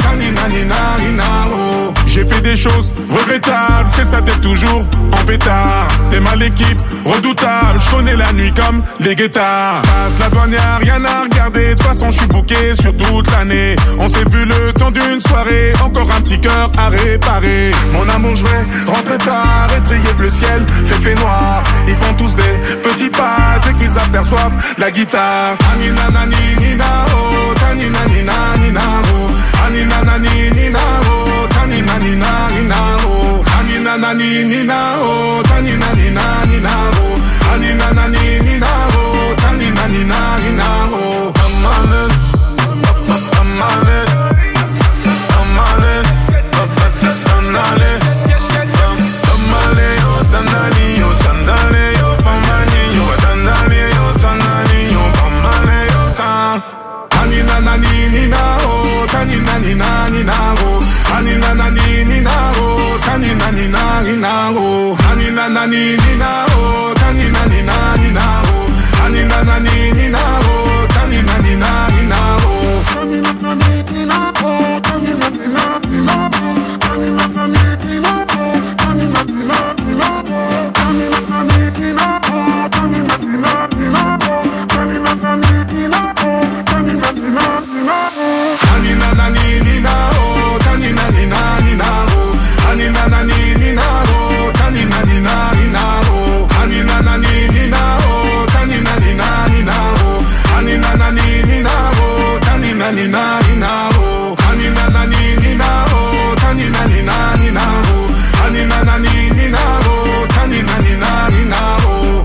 J'ai fait des choses regrettables, c'est ça, t'es toujours en pétard. T'es mal l'équipe, redoutable, je connais la nuit comme les guettards. Passe la douane, y'a rien à regarder, de toute façon je suis booké sur toute l'année. On s'est vu le temps d'une soirée, encore un petit cœur à réparer. Mon amour, je vais rentrer tard et trier bleu ciel, fait fait noir. Ils font tous des petits pas dès qu'ils aperçoivent la guitare. Anina nani nina oh, tanina nina nina oh, anina nani nina oh, tanina nina nina oh, anina nani nina oh, tanina nina nina oh, anina nani nina oh, tanina nina nina oh. I'm on it, I'm on it, I'm on it, I'm on it, oh tanani, oh sandali, oh pamani, oh tanani, oh tanani, oh pamani, oh tan. Anina nani nina oh, tanina nina nina oh, anina nani nina oh, tanina nina nina oh, anina nani nina oh, tanina nina nina oh, anina nani nina oh, tanina nina nina oh, tanina nani nina oh, tanina nina nina oh, tanina nani nina oh, tanina nina nina oh, tanina nani nina oh, tanina nina nina oh, tanina nani nina oh, tanina nina nina oh, anina nani nina oh, tanina nina nina oh, anina nani nina oh, tanina nina nina oh, anina nani nina oh, tanina nina nina oh, anina nani nina oh, tanina nina nina oh, anina nani nina oh, tanina nina nina oh, anina nani nina oh, tanina nina nina oh,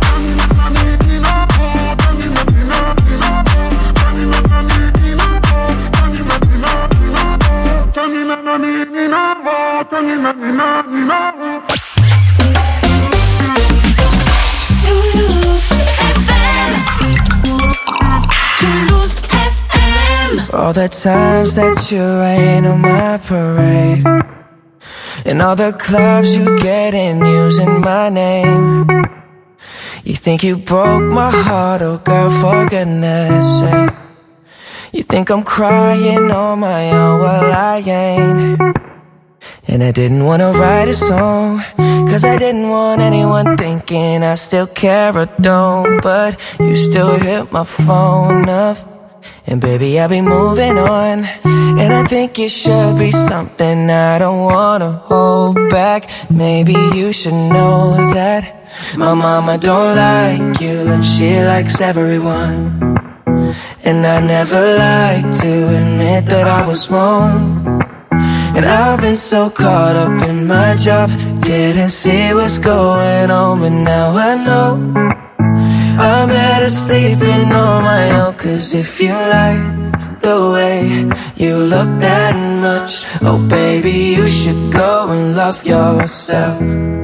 Toulouse F M. Toulouse F M. All the times that you rain on my parade, and all the clubs you get in using my name. You think you broke my heart, oh girl, for goodness sake. You think I'm crying on my own, well I ain't. And I didn't wanna write a song, cause I didn't want anyone thinking I still care or don't. But you still hit my phone up, and baby I'll be moving on. And I think it should be something I don't wanna hold back. Maybe you should know that my mama don't like you, and she likes everyone. And I never like to admit that I was wrong. And I've been so caught up in my job, didn't see what's going on. But now I know I'm better sleeping on my own. Cause if you like the way you look that much, oh baby, you should go and love yourself.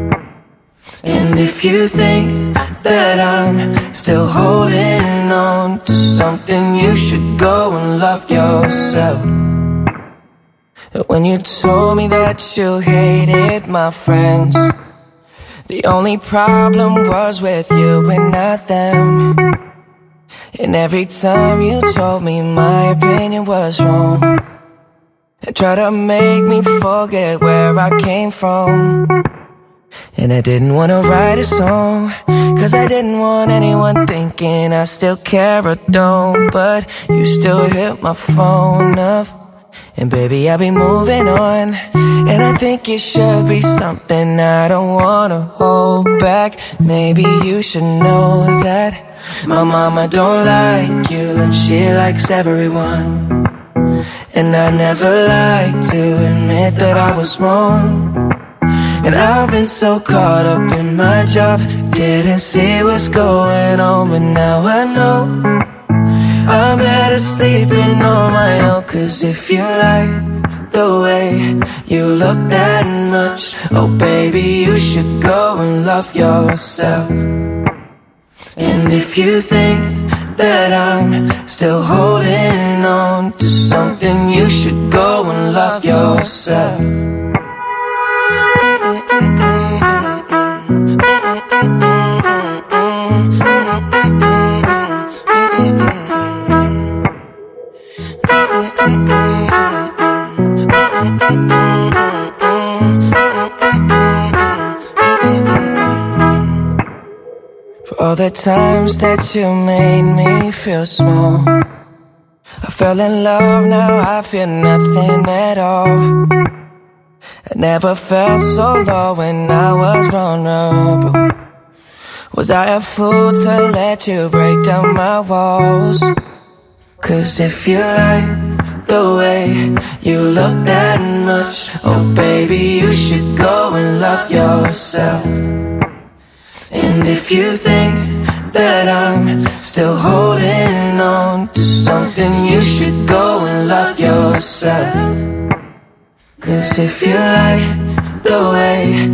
And if you think that I'm still holding on to something, you should go and love yourself. When you told me that you hated my friends, the only problem was with you and not them. And every time you told me my opinion was wrong, and tried to make me forget where I came from. And I didn't wanna write a song, cause I didn't want anyone thinking I still care or don't. But you still hit my phone up, and baby I'll be moving on. And I think it should be something I don't wanna hold back. Maybe you should know that my mama don't like you, and she likes everyone. And I never like to admit that I was wrong. And I've been so caught up in my job, didn't see what's going on. But now I know I'm better sleeping on my own. Cause if you like the way you look that much, oh baby, you should go and love yourself. And if you think that I'm still holding on to something, you should go and love yourself. For all the times that you made me feel small, I fell in love, now I feel nothing at all. I never felt so low when I was vulnerable. Was I a fool to let you break down my walls? Cause if you like the way you look that much, oh baby, you should go and love yourself. And if you think that I'm still holding on to something, you should go and love yourself. Cause if you like the way